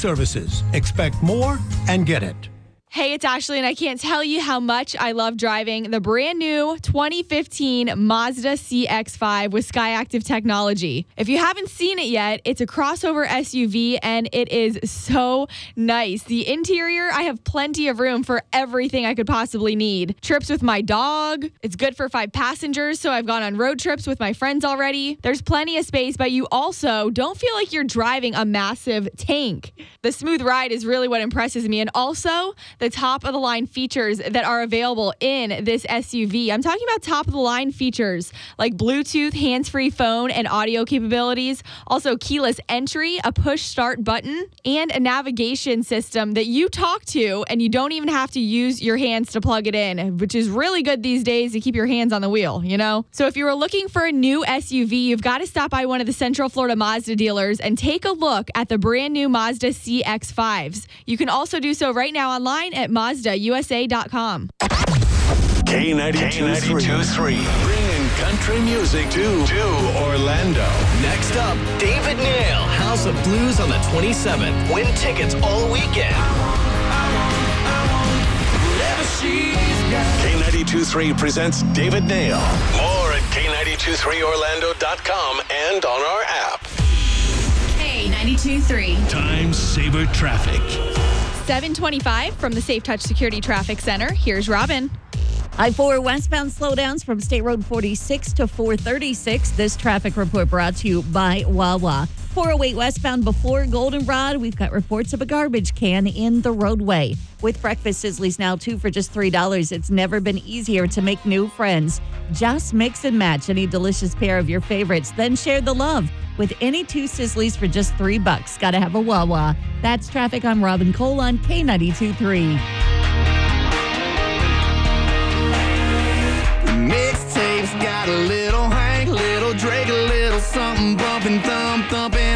Services. Expect more and get it. Hey, it's Ashley, and I can't tell you how much I love driving the brand new 2015 Mazda CX-5 with Skyactiv technology. If you haven't seen it yet, it's a crossover SUV, and it is so nice. The interior, I have plenty of room for everything I could possibly need. Trips with my dog. It's good for 5 passengers, so I've gone on road trips with my friends already. There's plenty of space, but you also don't feel like you're driving a massive tank. The smooth ride is really what impresses me, and also the top-of-the-line features that are available in this SUV. I'm talking about top-of-the-line features like Bluetooth, hands-free phone, and audio capabilities. Also, keyless entry, a push-start button, and a navigation system that you talk to, and you don't even have to use your hands to plug it in, which is really good these days to keep your hands on the wheel, you know? So if you were looking for a new SUV, you've got to stop by one of the Central Florida Mazda dealers and take a look at the brand new Mazda CX-5s. You can also do so right now online at MazdaUSA.com. K92.3. Bringing country music to Orlando. Next up, David Nail, House of Blues on the 27th. Win tickets all weekend. K92.3 presents David Nail. More at K923Orlando.com and on our app. K92.3. Time Saver Traffic. 725 from the Safe Touch Security Traffic Center. Here's Robin. I-4 westbound slowdowns from State Road 46 to 436. This traffic report brought to you by Wawa. 408 westbound before Goldenrod, we've got reports of a garbage can in the roadway. With breakfast Sizzlies now 2 for just $3, it's never been easier to make new friends. Just mix and match any delicious pair of your favorites, then share the love with any 2 Sizzlies for just $3. Gotta have a Wawa. That's traffic. I'm Robin Cole on K92.3. Mixtapes got a little Hank, little Drake, a little something bumping, thumping.